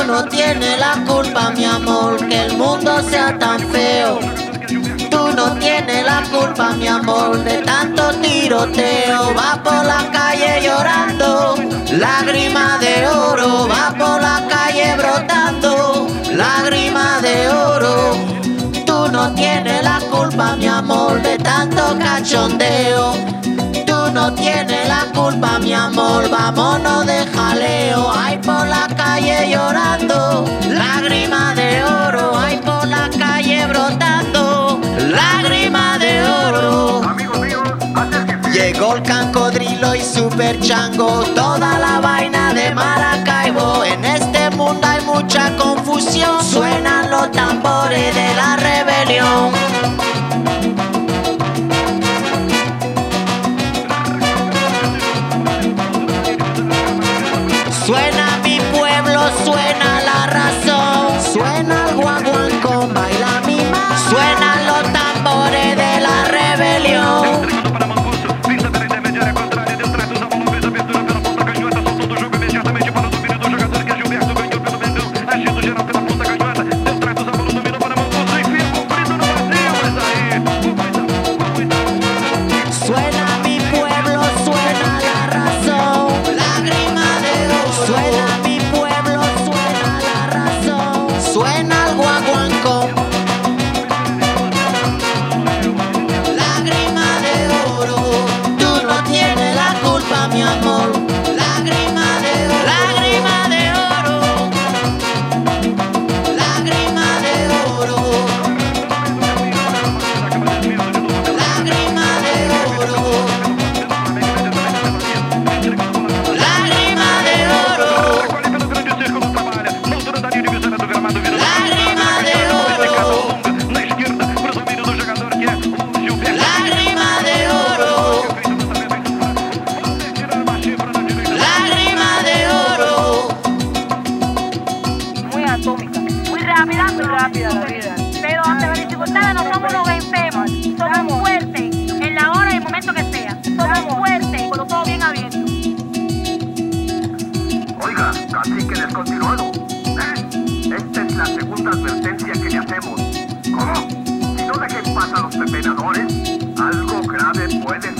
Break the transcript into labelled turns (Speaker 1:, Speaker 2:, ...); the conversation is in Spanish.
Speaker 1: no tienes la culpa, mi amor, que el mundo sea tan feo. Tú no tienes la culpa, mi amor, de tanto tiroteo. Va por la calle llorando, lágrima de oro. Va por la calle brotando, lágrima de oro. Tú no tienes la culpa, mi amor, de tanto cachondeo. Tú no tienes la culpa, mi amor, vámonos de jaleo. Ay, por la calle llorando, lágrima de oro. Ay, por la calle brotando, lágrima de oro. Llegó el Cancodrilo y Super Chango, toda la vaina de Maracaibo. En este mundo hay mucha confusión, suenan los tambores de la rebelión. Suena mi pueblo, suena la razón, suena el guaguancó, baila mi mamá. Suenan los tambores de la rebelión. Suena mi pueblo, suena la razón, lágrima de oro. Suena mi pueblo, suena la razón, suena el guaguancó, lágrima de oro. Tú no tienes la culpa, mi amor, lágrima de oro. Lágrima de oro, lágrima de oro, lágrima de oro, lágrima de oro, lágrima de oro, lágrima de oro, lágrima de oro.
Speaker 2: Muy atómica, muy rápida la vida. Pero ante las dificultades no somos los vencemos, somos fuertes en la hora y el momento que sea. Somos fuertes con los ojos bien abiertos.
Speaker 3: Oiga, cacique descontinuado. Esta es la segunda advertencia que le hacemos. ¿Cómo? Si no dejen pasar a los pepenadores, algo grave puede